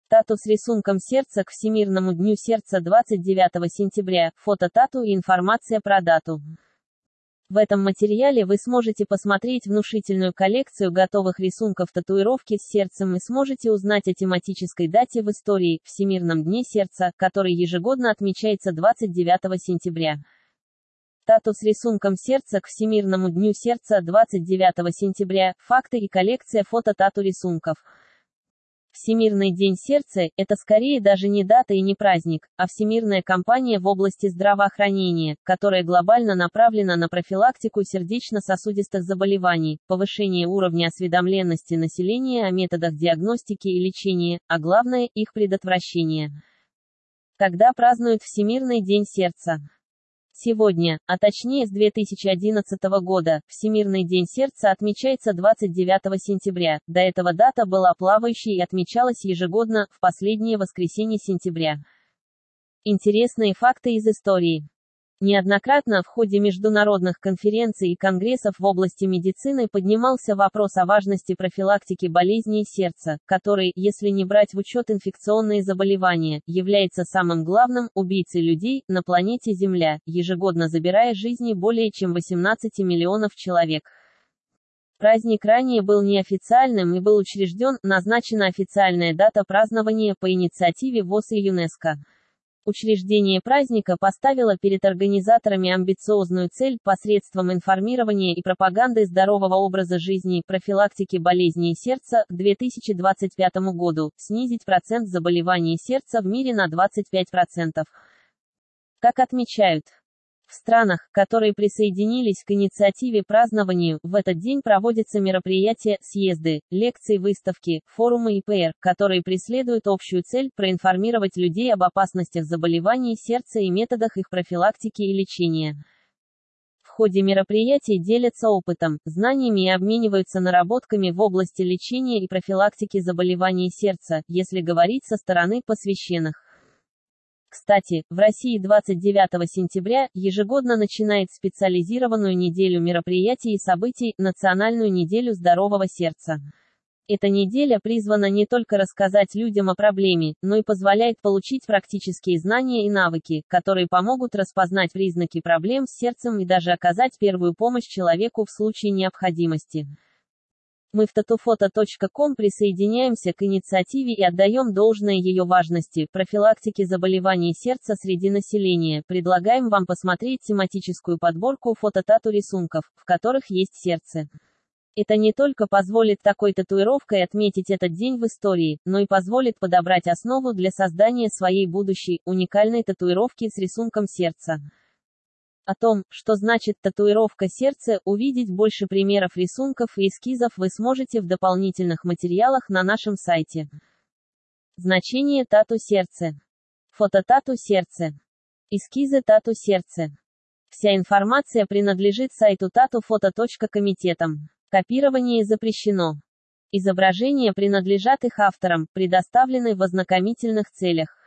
Тату с рисунком сердца к Всемирному дню сердца 29 сентября. Фото тату и информация про дату. В этом материале вы сможете посмотреть внушительную коллекцию готовых рисунков татуировки с сердцем и сможете узнать о тематической дате в истории – Всемирном дне сердца, который ежегодно отмечается 29 сентября. Тату с рисунком сердца к Всемирному дню сердца 29 сентября. Факты и коллекция фото тату рисунков. Всемирный день сердца – это скорее даже не дата и не праздник, а всемирная кампания в области здравоохранения, которая глобально направлена на профилактику сердечно-сосудистых заболеваний, повышение уровня осведомленности населения о методах диагностики и лечения, а главное – их предотвращение. Когда празднуют Всемирный день сердца? Сегодня, а точнее с 2011 года, Всемирный день сердца отмечается 29 сентября, до этого дата была плавающей и отмечалась ежегодно, в последнее воскресенье сентября. Интересные факты из истории. Неоднократно в ходе международных конференций и конгрессов в области медицины поднимался вопрос о важности профилактики болезней сердца, который, если не брать в учет инфекционные заболевания, является самым главным убийцей людей на планете Земля, ежегодно забирая жизни более чем 18 миллионов человек. Праздник ранее был неофициальным и был учрежден, назначена официальная дата празднования по инициативе ВОЗ и ЮНЕСКО. Учреждение праздника поставило перед организаторами амбициозную цель посредством информирования и пропаганды здорового образа жизни, профилактики болезней сердца к 2025 году, снизить процент заболеваний сердца в мире на 25%. Как отмечают в странах, которые присоединились к инициативе празднованию, в этот день проводятся мероприятия, съезды, лекции, выставки, форумы и ПР, которые преследуют общую цель проинформировать людей об опасностях заболеваний сердца и методах их профилактики и лечения. В ходе мероприятий делятся опытом, знаниями и обмениваются наработками в области лечения и профилактики заболеваний сердца, если говорить со стороны посвященных. Кстати, в России 29 сентября ежегодно начинает специализированную неделю мероприятий и событий «Национальную неделю здорового сердца». Эта неделя призвана не только рассказать людям о проблеме, но и позволяет получить практические знания и навыки, которые помогут распознать признаки проблем с сердцем и даже оказать первую помощь человеку в случае необходимости. Мы в tatufoto.com присоединяемся к инициативе и отдаем должное ее важности, профилактике заболеваний сердца среди населения. Предлагаем вам посмотреть тематическую подборку фото-тату рисунков, в которых есть сердце. Это не только позволит такой татуировкой отметить этот день в истории, но и позволит подобрать основу для создания своей будущей, уникальной татуировки с рисунком сердца. О том, что значит татуировка сердца, увидеть больше примеров рисунков и эскизов вы сможете в дополнительных материалах на нашем сайте. Значение тату сердце. Фото тату сердце. Эскизы тату сердце. Вся информация принадлежит сайту tatufoto.комитетам. Копирование запрещено. Изображения принадлежат их авторам, предоставлены в ознакомительных целях.